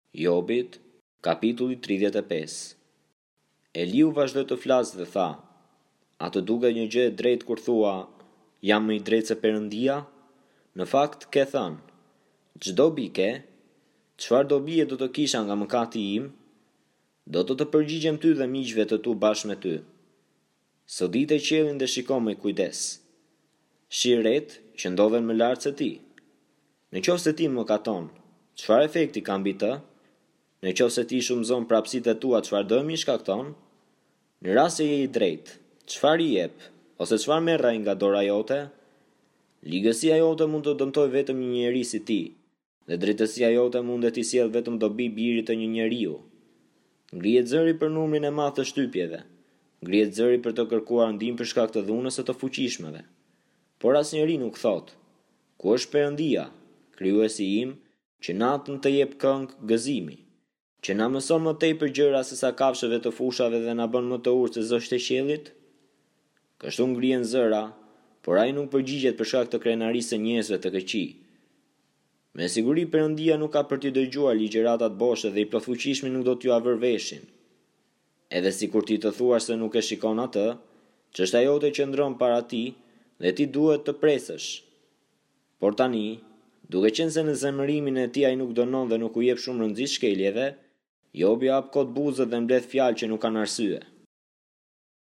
Jobit, kapitulli 35. Eliu vazhdoi të flasë dhe tha: A të duket një gjë e drejtë kur thua, jam më i drejtë se Perëndia? Në fakt ke thënë: çdo bike, çfarë dobie do të kisha nga mëkati im, do të përgjigjem ty dhe miqve të tu bashkë me ty. Sodite qiellin dhe shiko me kujdes. Shiret që ndodhen më lart se ti. Në qoftë se ti mëkaton, çfarë efekti ka mbi të? Në qoftë se ti shumëzon prapësitë e tua, çfarë dëmi shkakton? Në rast se je i drejtë, çfarë i jep, ose çfarë merr ai nga dora jote? Ligësia jote mund të dëmtojë vetëm një njeri si ti, dhe drejtësia jote mund të t'i sjellë vetëm dobi birit të një njeriu. Ngrihet zëri për numrin e madh të shtypjeve. Ngrihet zëri për të kërkuar ndihmë për shkak të dhunës së të fuqishmeve. Por asnjëri nuk thot: Ku është Perëndia, krijuesi im, që natën të jep këngë gëzimi, që na mëson më tepër gjëra se sa kafshëve të fushave dhe na bën më të urtë se zogët e qiellit? Kështu ngrihen zëra, por ai nuk përgjigjet për shkak të krenarisë së njerëzve të këqij. Me siguri Perëndia nuk ka për t'i dëgjuar ligjëratat boshe dhe i plotfuqishmi nuk do t'ju avër veshin. Edhe sikur ti të thuash se nuk e shikon atë, çështja jote qëndron para ti dhe ti duhet të presësh. Por tani, duke qenë se në zemërimin e tij ai nuk dënon dhe nuk u jep shumë rëndësi shkeljeve, Jobi hap kot buzët dhe mbledh fjalë që nuk kanë arsye.